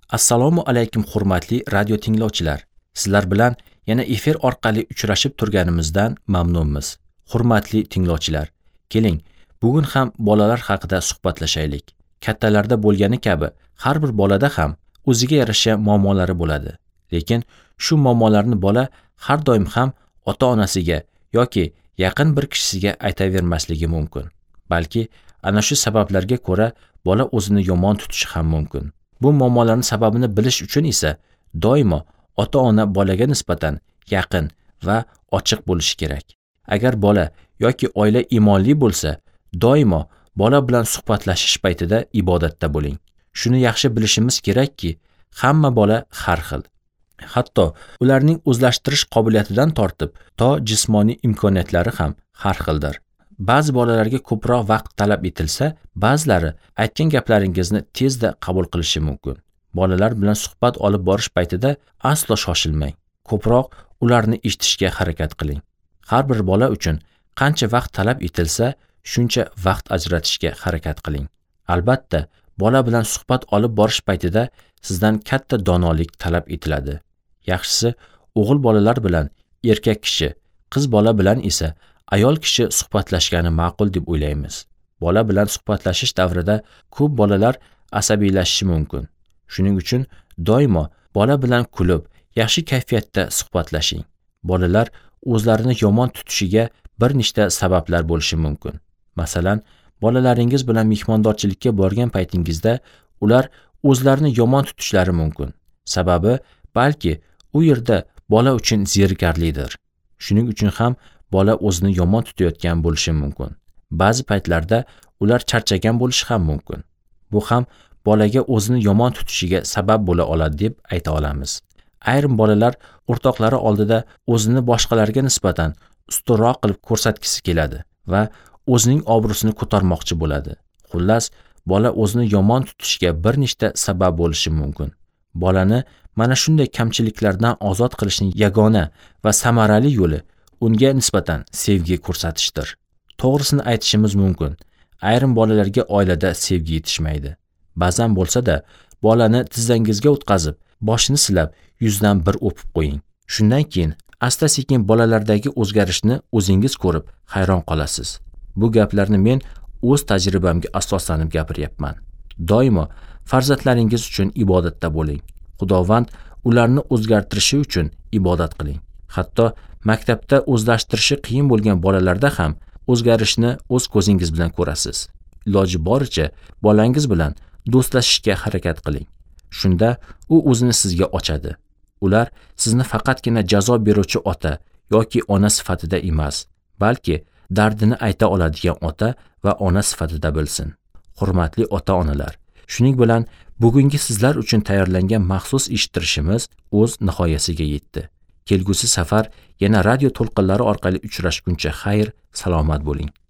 Assalomu alaykum hurmatli radio tinglovchilar. Sizlar bilan yana efir orqali uchrashib turganimizdan mamnunmiz. Hurmatli tinglovchilar, keling, bugun ham bolalar haqida suhbatlashaylik. Kattalarda bo'lgani kabi, har bir bolada ham o'ziga yarasha muammolari bo'ladi. Lekin shu muammolarni bola har doim ham ota-onasiga yoki yaqin bir kishisiga aytavermasligi mumkin. Balki ana shu sabablarga ko'ra bola o'zini yomon tutishi ham mumkin. Bu muammolarning sababini bilish uchun esa doimo ota-ona bolaga nisbatan yaqin va ochiq bo'lishi kerak. Agar bola yoki oila iymonli bo'lsa, doimo bola bilan suhbatlashish paytida ibodatda bo'ling. Shuni yaxshi bilishimiz kerakki, hamma bola har xil. Hatto ularning o'zlashtirish qobiliyatidan tortib, to jismoniy imkoniyatlari ham har xildir. Ba'zi bolalarga ko'proq vaqt talab etilsa, ba'zilari aytgan gaplaringizni tezda qabul qilishi mumkin. Bolalar bilan suhbat olib borish paytida aslo shoshilmang. Ko'proq ularni eshitishga harakat qiling. Har bir bola uchun qancha vaqt talab etilsa, shuncha vaqt ajratishga harakat qiling. Albatta, bola bilan suhbat olib borish paytida sizdan katta donolik talab etiladi. Yaxshisi, o'g'il bolalar bilan erkak kishi, qiz bola bilan esa ayol kishi suhbatlashgani ma'qul deb o'ylaymiz. Bola bilan suhbatlashish davrida ko'p bolalar asabiylashishi mumkin. Shuning uchun doimo bola bilan kulib, yaxshi kayfiyatda suhbatlashing. Bolalar o'zlarini yomon tutishiga bir nechta sabablar bo'lishi mumkin. Masalan, bolalaringiz bilan mehmondorchilikka borgan paytingizda ular o'zlarini yomon tutishlari mumkin. Sababi balki u yerda bola uchun zerikarlidir. Shuning uchun ham bola o'zini yomon tutayotgan bo'lishi mumkin. Ba'zi paytlarda ular charchagan bo'lishi ham mumkin. Bu ham bolaga o'zini yomon tutishiga sabab bo'la oladi deb ayta olamiz. Ayrim bolalar o'rtoqlari oldida o'zini boshqalarga nisbatan ustunroq qilib ko'rsatkisi keladi va o'zining obro'sini ko'tarmoqchi bo'ladi. Xullas, bola o'zini yomon tutishiga bir nechta sabab bo'lishi mumkin. Bolani mana shunday kamchiliklardan ozod qilishning yagona va samarali yo'li unga nisbatan sevgi ko'rsatishdir. To'g'risini aytishimiz mumkin. Ayrim bolalarga oilada sevgi yetishmaydi. Ba'zan bo'lsa-da, bolani tizzangizga o'tkazib, boshini silab, yuzidan bir o'pib qo'ying. Shundan keyin asta-sekin bolalardagi o'zgarishni o'zingiz ko'rib hayron qolasiz. Bu gaplarni men o'z tajribamga asoslanib gapiryapman. Doimo farzandlaringiz uchun ibodatda bo'ling. Xudovand ularni o'zgartirishi uchun ibodat qiling. Hatto maktabda o'zlashtirishi qiyin bo'lgan bolalarda ham o'zgarishni o'z ko'zingiz bilan ko'rasiz. Iloji boricha bolangiz bilan do'stlashishga harakat qiling. Shunda u o'zini sizga ochadi. Ular sizni faqatgina jazo beruvchi ota yoki ona sifatida emas, balki dardini ayta oladigan ota va ona sifatida bilsin. Hurmatli ota-onalar, shuning bilan bugungi sizlar uchun tayyorlangan maxsus eshittirishimiz o'z nihoyasiga yetdi. Kelgusi safar yana radio to'lqinlari orqali uchrashguncha xayr, salomat bo'ling.